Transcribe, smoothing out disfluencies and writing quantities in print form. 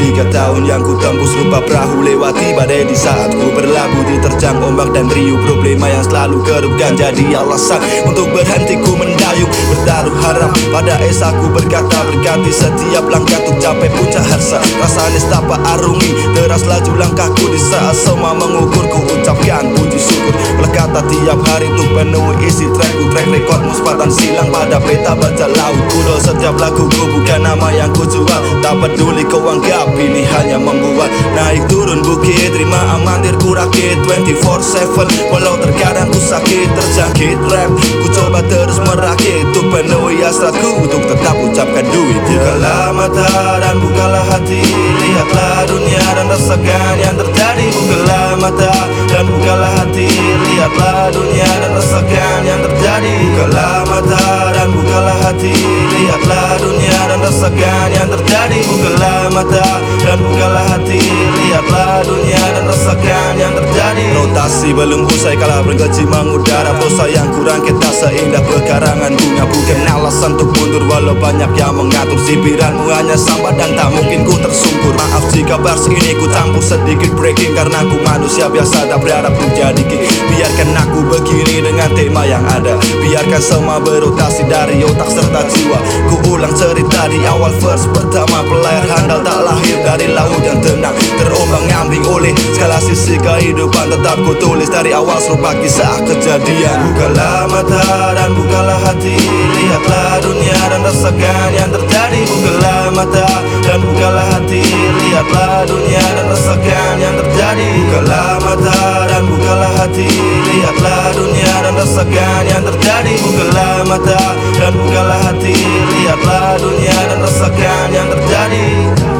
3 tahun yang ku tembus rupa perahu lewati badai. Di saat ku berlabuh diterjang ombak dan riuh, problema yang selalu kerupkan jadi alasan untuk berhenti ku mendayung. Bertaruh harap pada esa, ku berkata berkati setiap langkah untuk capai puncak harsa. Rasa nestapa arungi deras laju langkahku di saat semua mengukur. Ku ucapkan puji syukur berkata tiap hari untuk penuhi isi trackku. Track recordmu sepatan silang pada peta baca laut kudo. Setiap laguku bukan nama yang ku jual, tak peduli kau anggap pilihannya membuat. Naik turun bukit, terima amatir ku rakit 24/7. Walau terkadang ku sakit terjangkit rap, ku coba terus merakit untuk penuhi hasratku untuk tetap ucapkan duit. Bukalah mata dan bukalah hati, lihatlah dunia dan rasakan yang terjadi. Bukalah mata dan bukalah hati, lihatlah dunia dan rasakan yang terjadi. Bukalah mata dan bukalah hati, lihatlah dunia dan rasakan yang terjadi. Bukalah mata dan bukalah hati, lihatlah dunia dan rasakan yang terjadi. Rotasi belum usai kala bergaji mengudara. Dosa yang kurang kita seindah pekarangan bunga. Bukan alasan untuk mundur walau banyak yang mengatur. Cibiranmu hanya sampah dan tak mungkin ku tersungkur. Maaf jika bars ini ku campur sedikit breaking, karena ku manusia biasa tak berharap ku jadi king. Biarkan aku begini dengan tema yang ada, biarkan semua berotasi dari otak serta jiwa. Ku ulang cerita di awal verse pertama. Pelayar handal tak lahir dari laut yang tenang, terombang ambing oleh segala sisi kehidupan. Tetap ku tulis dari awal serupa kisah kejadian. Bukalah mata dan bukalah hati, lihatlah dunia dan rasakan yang terjadi. Bukalah mata dan bukalah hati, lihatlah dunia dan rasakan yang terjadi. Bukalah mata dan bukalah hati, lihatlah dunia dan rasakan yang terjadi. Bukalah mata dan bukalah hati, lihatlah dunia dan rasakan yang terjadi.